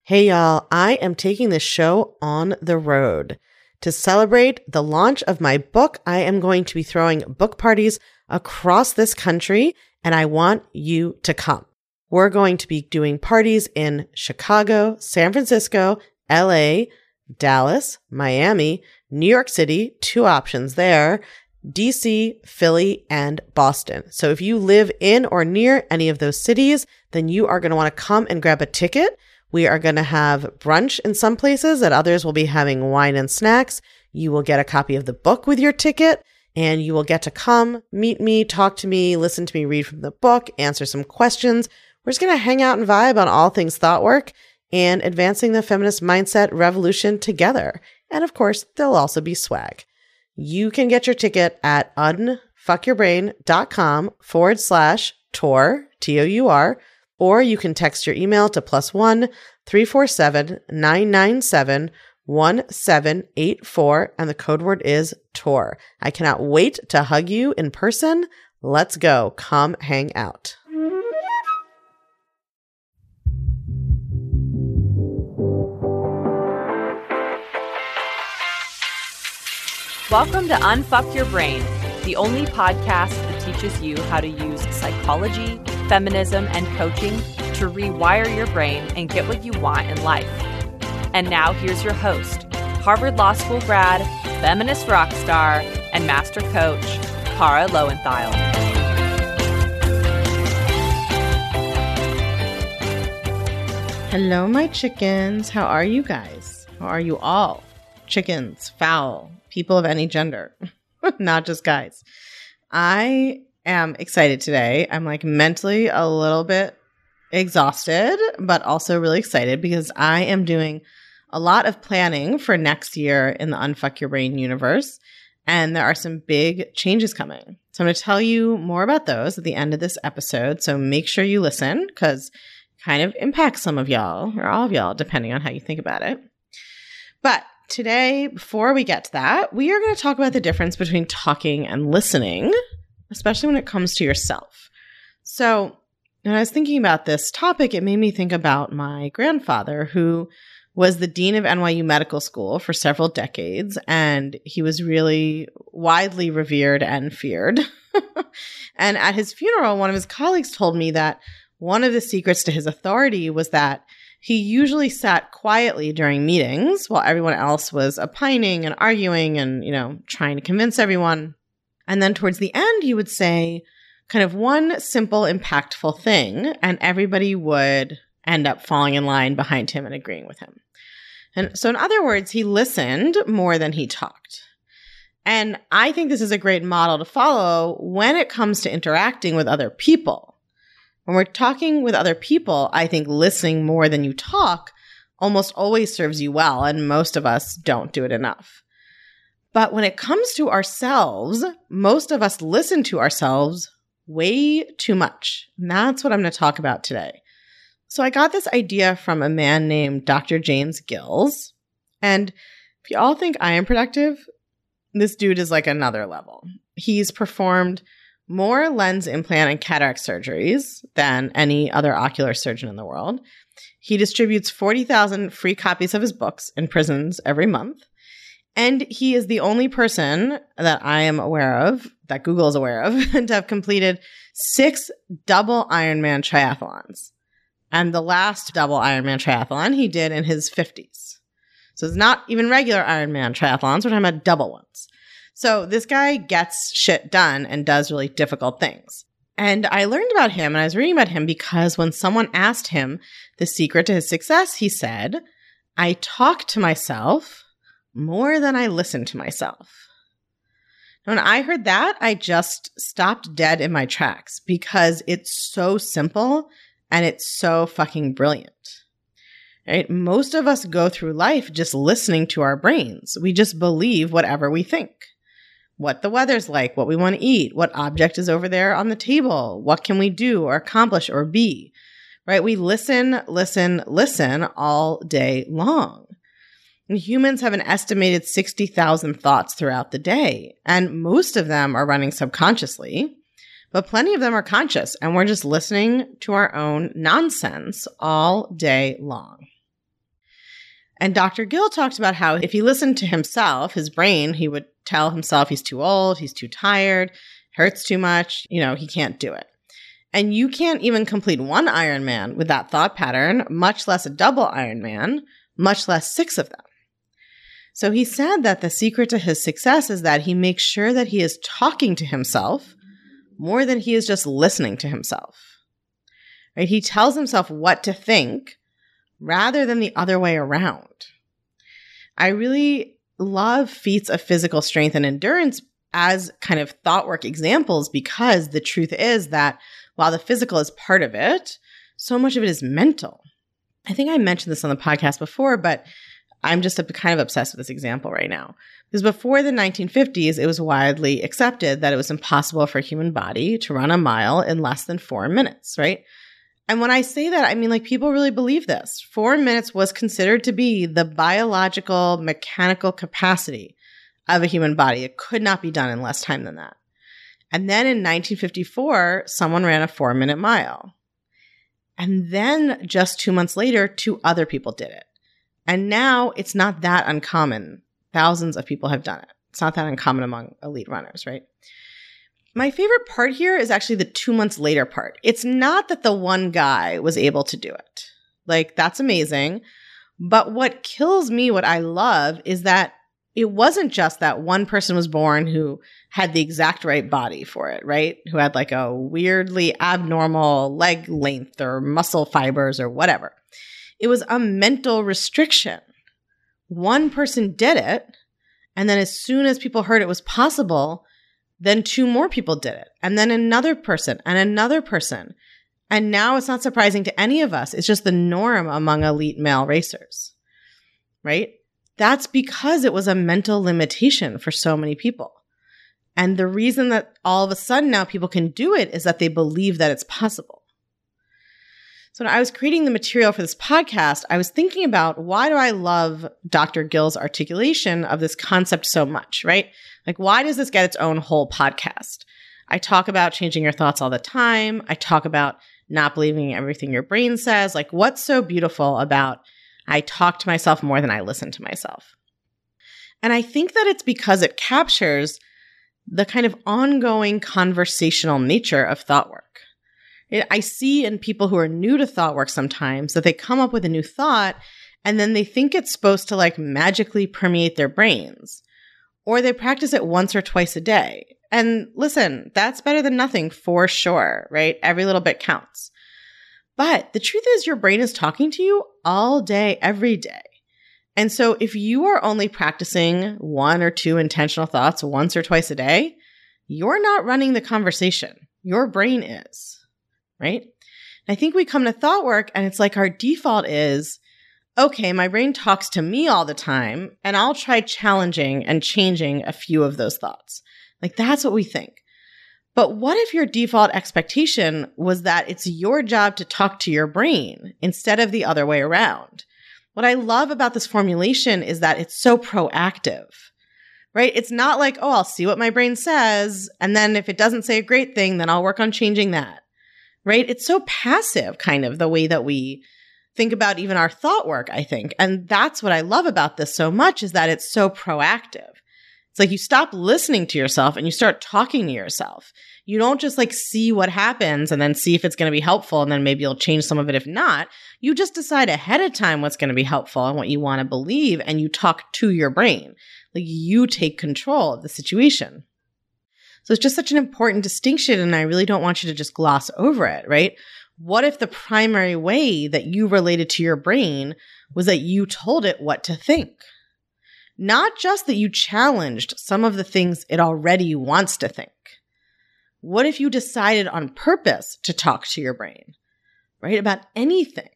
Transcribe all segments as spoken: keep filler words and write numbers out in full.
Hey y'all, I am taking this show on the road. To celebrate the launch of my book, I am going to be throwing book parties across this country, and I want you to come. We're going to be doing parties in Chicago, San Francisco, L A, Dallas, Miami, New York City, two options there, D C, Philly, and Boston. So if you live in or near any of those cities, then you are going to want to come and grab a ticket. We are going to have brunch in some places, at others we'll be having wine and snacks. You will get a copy of the book with your ticket, and you will get to come, meet me, talk to me, listen to me read from the book, answer some questions. We're just going to hang out and vibe on all things thought work and advancing the feminist mindset revolution together. And of course, there'll also be swag. You can get your ticket at unfuckyourbrain.com forward slash tour, T O U R, or you can text your email to plus one three four seven nine nine seven one seven eight four, and the code word is tour. I cannot wait to hug you in person. Let's go. Come hang out. Welcome to Unfuck Your Brain, the only podcast that teaches you how to use psychology, feminism, and coaching to rewire your brain and get what you want in life. And now here's your host, Harvard Law School grad, feminist rock star, and master coach, Kara Loewentheil. Hello, my chickens. How are you guys? How are you all? Chickens, fowl, people of any gender, not just guys. I am excited today. I'm like mentally a little bit exhausted, but also really excited because I am doing a lot of planning for next year in the Unfuck Your Brain universe. And there are some big changes coming. So I'm going to tell you more about those at the end of this episode. So make sure you listen because it kind of impacts some of y'all or all of y'all, depending on how you think about it. But today, before we get to that, we are going to talk about the difference between talking and listening, especially when it comes to yourself. So when I was thinking about this topic, it made me think about my grandfather, who was the dean of N Y U Medical School for several decades, and he was really widely revered and feared. And at his funeral, one of his colleagues told me that one of the secrets to his authority was that he usually sat quietly during meetings while everyone else was opining and arguing and, you know, trying to convince everyone. And then towards the end, he would say kind of one simple, impactful thing, and everybody would end up falling in line behind him and agreeing with him. And so in other words, he listened more than he talked. And I think this is a great model to follow when it comes to interacting with other people. When we're talking with other people, I think listening more than you talk almost always serves you well, and most of us don't do it enough. But when it comes to ourselves, most of us listen to ourselves way too much. And that's what I'm going to talk about today. So I got this idea from a man named Doctor James Gills. And if you all think I am productive, this dude is like another level. He's performed more lens implant and cataract surgeries than any other ocular surgeon in the world. He distributes forty thousand free copies of his books in prisons every month. And he is the only person that I am aware of, that Google is aware of, to have completed six double Ironman triathlons. And the last double Ironman triathlon he did in his fifties. So it's not even regular Ironman triathlons. We're talking about double ones. So this guy gets shit done and does really difficult things. And I learned about him and I was reading about him because when someone asked him the secret to his success, he said, I talk to myself more than I listen to myself. When I heard that, I just stopped dead in my tracks because it's so simple and it's so fucking brilliant. Right? Most of us go through life just listening to our brains. We just believe whatever we think. What the weather's like, what we want to eat, what object is over there on the table, what can we do or accomplish or be, right? We listen, listen, listen all day long. And humans have an estimated sixty thousand thoughts throughout the day, and most of them are running subconsciously, but plenty of them are conscious, and we're just listening to our own nonsense all day long. And Doctor Gill talked about how if he listened to himself, his brain, he would tell himself he's too old, he's too tired, hurts too much, you know, he can't do it. And you can't even complete one Ironman with that thought pattern, much less a double Ironman, much less six of them. So he said that the secret to his success is that he makes sure that he is talking to himself more than he is just listening to himself. Right? He tells himself what to think rather than the other way around. I really love feats of physical strength and endurance as kind of thought work examples, because the truth is that while the physical is part of it, so much of it is mental. I think I mentioned this on the podcast before, but I'm just a, kind of obsessed with this example right now. Because before the nineteen fifties, it was widely accepted that it was impossible for a human body to run a mile in less than four minutes, right? And when I say that, I mean, like, people really believe this. Four minutes was considered to be the biological, mechanical capacity of a human body. It could not be done in less time than that. And then in nineteen fifty-four, someone ran a four-minute mile. And then just two months later, two other people did it. And now it's not that uncommon. Thousands of people have done it. It's not that uncommon among elite runners, right? My favorite part here is actually the two months later part. It's not that the one guy was able to do it. Like, that's amazing. But what kills me, what I love, is that it wasn't just that one person was born who had the exact right body for it, right? Who had like a weirdly abnormal leg length or muscle fibers or whatever. It was a mental restriction. One person did it, and then as soon as people heard it was possible, then two more people did it, and then another person and another person. And now it's not surprising to any of us. It's just the norm among elite male racers, right? That's because it was a mental limitation for so many people. And the reason that all of a sudden now people can do it is that they believe that it's possible. So when I was creating the material for this podcast, I was thinking about, why do I love Doctor Gill's articulation of this concept so much, right? Like, why does this get its own whole podcast? I talk about changing your thoughts all the time. I talk about not believing everything your brain says. Like, what's so beautiful about I talk to myself more than I listen to myself? And I think that it's because it captures the kind of ongoing conversational nature of thought work. I see in people who are new to thought work sometimes that they come up with a new thought and then they think it's supposed to like magically permeate their brains, or they practice it once or twice a day. And listen, that's better than nothing for sure, right? Every little bit counts. But the truth is, your brain is talking to you all day, every day. And so if you are only practicing one or two intentional thoughts once or twice a day, you're not running the conversation. Your brain is. Right? And I think we come to thought work and it's like our default is, okay, my brain talks to me all the time and I'll try challenging and changing a few of those thoughts. Like, that's what we think. But what if your default expectation was that it's your job to talk to your brain instead of the other way around? What I love about this formulation is that it's so proactive, right? It's not like, oh, I'll see what my brain says, and then if it doesn't say a great thing, then I'll work on changing that. Right? It's so passive, kind of the way that we think about even our thought work, I think. And that's what I love about this so much, is that it's so proactive. It's like you stop listening to yourself and you start talking to yourself. You don't just like see what happens and then see if it's going to be helpful and then maybe you'll change some of it if not. You just decide ahead of time what's going to be helpful and what you want to believe, and you talk to your brain. Like, you take control of the situation. So it's just such an important distinction, and I really don't want you to just gloss over it, right? What if the primary way that you related to your brain was that you told it what to think? Not just that you challenged some of the things it already wants to think. What if you decided on purpose to talk to your brain, right? About anything.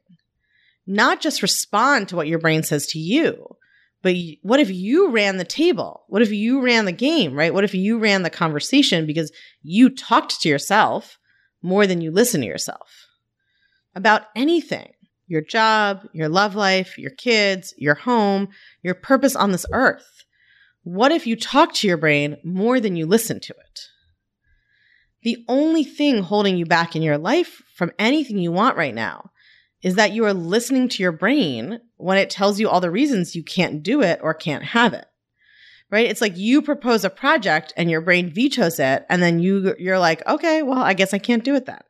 Not just respond to what your brain says to you, but what if you ran the table? What if you ran the game, right? What if you ran the conversation because you talked to yourself more than you listen to yourself? About anything. Your job, your love life, your kids, your home, your purpose on this earth. What if you talk to your brain more than you listen to it? The only thing holding you back in your life from anything you want right now is that you are listening to your brain when it tells you all the reasons you can't do it or can't have it, right? It's like you propose a project and your brain vetoes it, and then you, you're like, okay, well, I guess I can't do it then.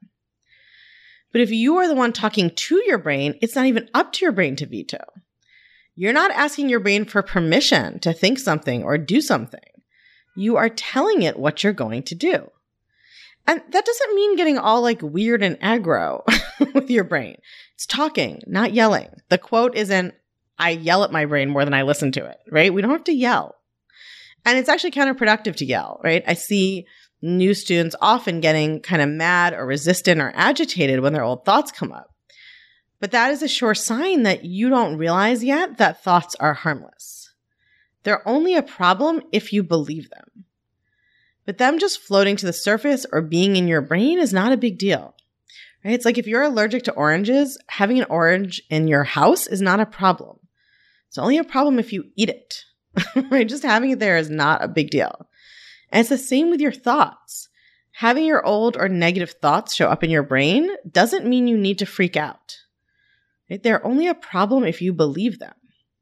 But if you are the one talking to your brain, it's not even up to your brain to veto. You're not asking your brain for permission to think something or do something. You are telling it what you're going to do. And that doesn't mean getting all like weird and aggro with your brain. It's talking, not yelling. The quote isn't, I yell at my brain more than I listen to it, right? We don't have to yell. And it's actually counterproductive to yell, right? I see new students often getting kind of mad or resistant or agitated when their old thoughts come up. But that is a sure sign that you don't realize yet that thoughts are harmless. They're only a problem if you believe them. But them just floating to the surface or being in your brain is not a big deal, right? It's like if you're allergic to oranges, having an orange in your house is not a problem. It's only a problem if you eat it, right? Just having it there is not a big deal. And it's the same with your thoughts. Having your old or negative thoughts show up in your brain doesn't mean you need to freak out. Right? They're only a problem if you believe them.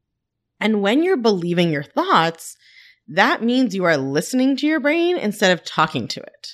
And when you're believing your thoughts, that means you are listening to your brain instead of talking to it.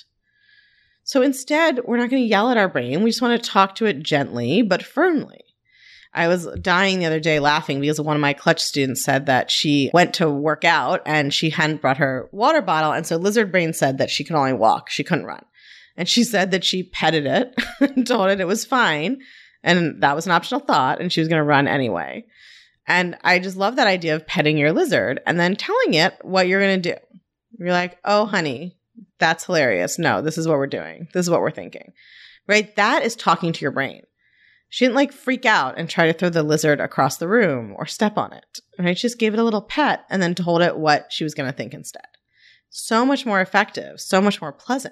So instead, we're not going to yell at our brain. We just want to talk to it gently but firmly. I was dying the other day laughing because one of my clutch students said that she went to work out and she hadn't brought her water bottle. And so Lizard Brain said that she could only walk. She couldn't run. And she said that she petted it and told it it was fine. And that was an optional thought. And she was going to run anyway. And I just love that idea of petting your lizard and then telling it what you're going to do. You're like, oh, honey, that's hilarious. No, this is what we're doing. This is what we're thinking, right? That is talking to your brain. She didn't like freak out and try to throw the lizard across the room or step on it, right? She just gave it a little pet and then told it what she was going to think instead. So much more effective, so much more pleasant.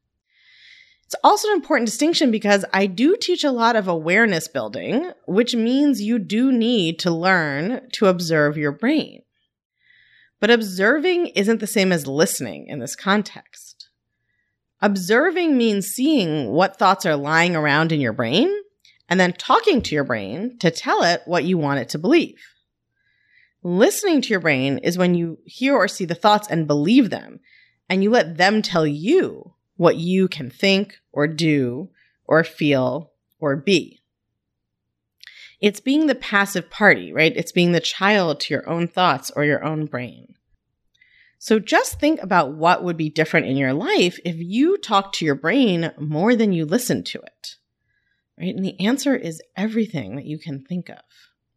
It's also an important distinction because I do teach a lot of awareness building, which means you do need to learn to observe your brain. But observing isn't the same as listening in this context. Observing means seeing what thoughts are lying around in your brain and then talking to your brain to tell it what you want it to believe. Listening to your brain is when you hear or see the thoughts and believe them, and you let them tell you what you can think or do or feel or be. It's being the passive party, right? It's being the child to your own thoughts or your own brain. So just think about what would be different in your life if you talk to your brain more than you listen to it, right? And the answer is everything that you can think of.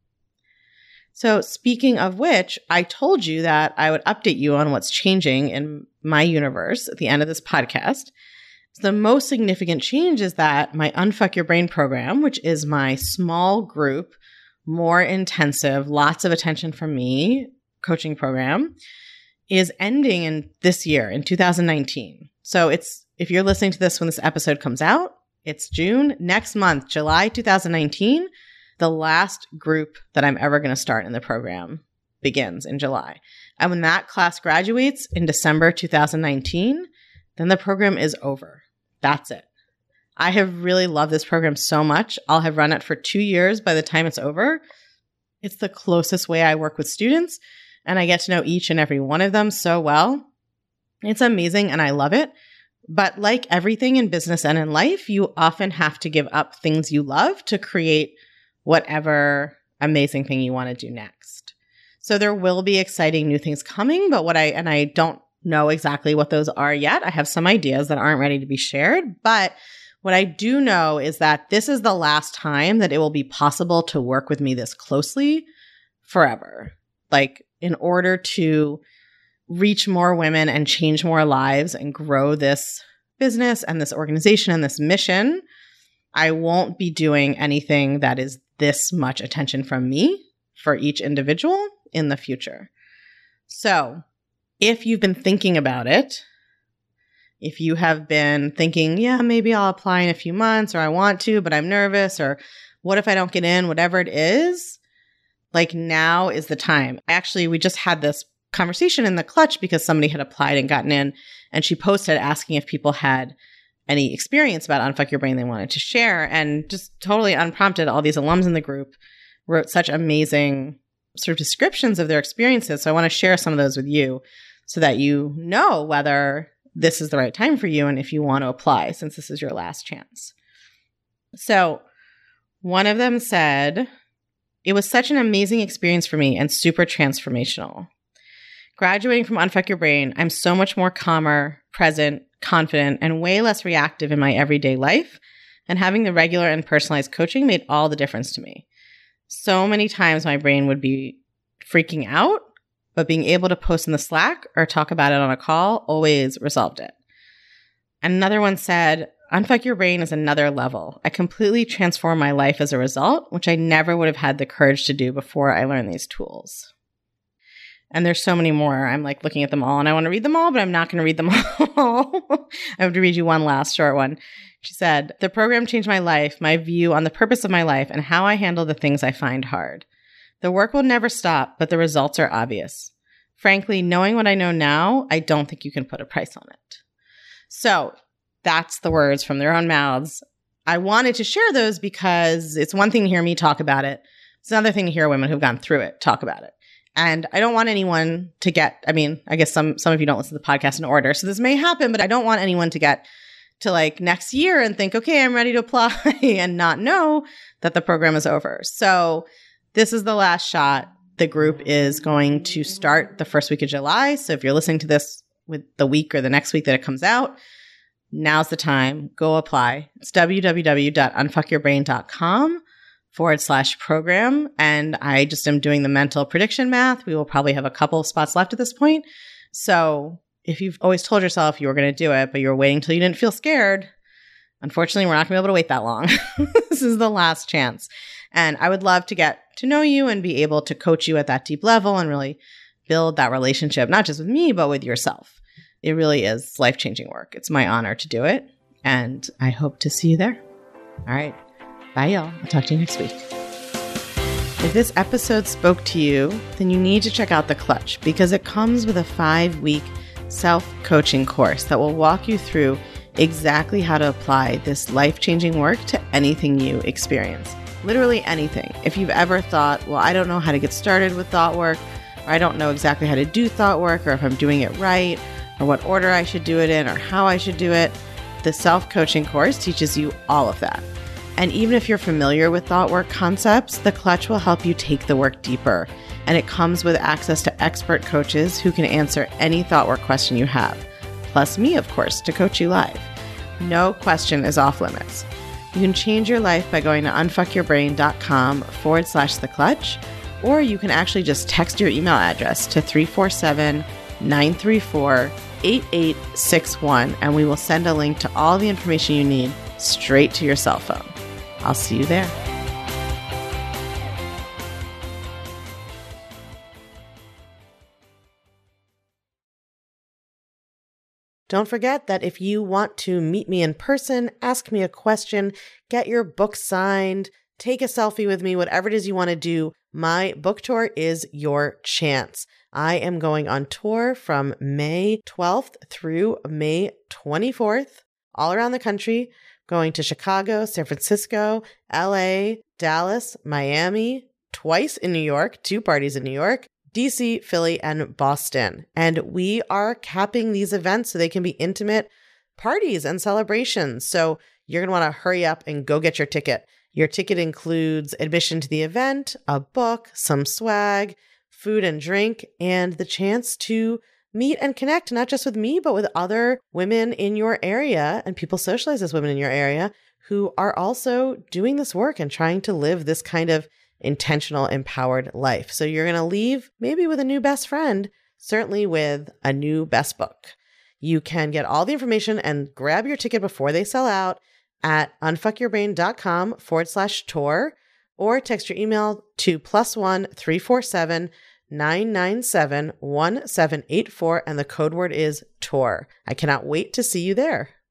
So speaking of which, I told you that I would update you on what's changing in my universe at the end of this podcast. So the most significant change is that my Unfuck Your Brain program, which is my small group, more intensive, lots of attention from me coaching program, is ending in this year, in two thousand nineteen. So it's, if you're listening to this when this episode comes out, it's June. Next month, July two thousand nineteen, the last group that I'm ever going to start in the program begins in July. And when that class graduates in December two thousand nineteen, then the program is over. That's it. I have really loved this program so much. I'll have run it for two years by the time it's over. It's the closest way I work with students, and I get to know each and every one of them so well. It's amazing, and I love it. But like everything in business and in life, you often have to give up things you love to create whatever amazing thing you want to do next. So there will be exciting new things coming, but what I, and I don't know exactly what those are yet. I have some ideas that aren't ready to be shared, but what I do know is that this is the last time that it will be possible to work with me this closely forever. Like in order to reach more women and change more lives and grow this business and this organization and this mission, I won't be doing anything that is this much attention from me for each individual in the future. So if you've been thinking about it, if you have been thinking, yeah, maybe I'll apply in a few months, or I want to, but I'm nervous, or what if I don't get in, whatever it is, like now is the time. Actually, we just had this conversation in the clutch because somebody had applied and gotten in, and she posted asking if people had any experience about Unfuck Your Brain they wanted to share. And just totally unprompted, all these alums in the group wrote such amazing sort of descriptions of their experiences. So I want to share some of those with you so that you know whether this is the right time for you and if you want to apply, since this is your last chance. So one of them said, "It was such an amazing experience for me and super transformational. Graduating from Unfuck Your Brain, I'm so much more calmer, present, confident, and way less reactive in my everyday life. And having the regular and personalized coaching made all the difference to me. So many times my brain would be freaking out, but being able to post in the Slack or talk about it on a call always resolved it." And another one said, "Unfuck Your Brain is another level. I completely transformed my life as a result, which I never would have had the courage to do before I learned these tools." And there's so many more. I'm like looking at them all and I want to read them all, but I'm not going to read them all. I have to read you one last short one. She said, "The program changed my life, my view on the purpose of my life, and how I handle the things I find hard. The work will never stop, but the results are obvious. Frankly, knowing what I know now, I don't think you can put a price on it." So that's the words from their own mouths. I wanted to share those because it's one thing to hear me talk about it. It's another thing to hear women who've gone through it talk about it. And I don't want anyone to get, I mean, I guess some, some of you don't listen to the podcast in order, so this may happen, but I don't want anyone to get to like next year and think, okay, I'm ready to apply and not know that the program is over. So this is the last shot. The group is going to start the first week of July. So if you're listening to this with the week or the next week that it comes out, now's the time. Go apply. It's www.unfuckyourbrain.com forward slash program. And I just am doing the mental prediction math. We will probably have a couple of spots left at this point. So if you've always told yourself you were going to do it, but you were waiting till you didn't feel scared, unfortunately, we're not going to be able to wait that long. This is the last chance. And I would love to get to know you and be able to coach you at that deep level and really build that relationship, not just with me, but with yourself. It really is life-changing work. It's my honor to do it. And I hope to see you there. All right. Bye, y'all. I'll talk to you next week. If this episode spoke to you, then you need to check out The Clutch because it comes with a five-week self-coaching course that will walk you through exactly how to apply this life-changing work to anything you experience. Literally anything. If you've ever thought, well, I don't know how to get started with thought work, or I don't know exactly how to do thought work, or if I'm doing it right, or what order I should do it in, or how I should do it, the self-coaching course teaches you all of that. And even if you're familiar with thought work concepts, The Clutch will help you take the work deeper. And it comes with access to expert coaches who can answer any thought work question you have. Plus me, of course, to coach you live. No question is off limits. You can change your life by going to unfuckyourbrain.com forward slash The Clutch, or you can actually just text your email address to three four seven, nine three four, eight eight six one, and we will send a link to all the information you need straight to your cell phone. I'll see you there. Don't forget that if you want to meet me in person, ask me a question, get your book signed, take a selfie with me, whatever it is you want to do, my book tour is your chance. I am going on tour from May twelfth through May twenty-fourth, all around the country, going to Chicago, San Francisco, L A, Dallas, Miami, twice in New York, two parties in New York, D C, Philly, and Boston. And we are capping these events so they can be intimate parties and celebrations. So you're going to want to hurry up and go get your ticket. Your ticket includes admission to the event, a book, some swag, food and drink, and the chance to meet and connect, not just with me, but with other women in your area and people socialized as women in your area who are also doing this work and trying to live this kind of intentional, empowered life. So you're going to leave maybe with a new best friend, certainly with a new best book. You can get all the information and grab your ticket before they sell out at unfuckyourbrain.com forward slash tour, or text your email to plus one three four seven nine nine seven one seven eight four, and the code word is tour. I cannot wait to see you there.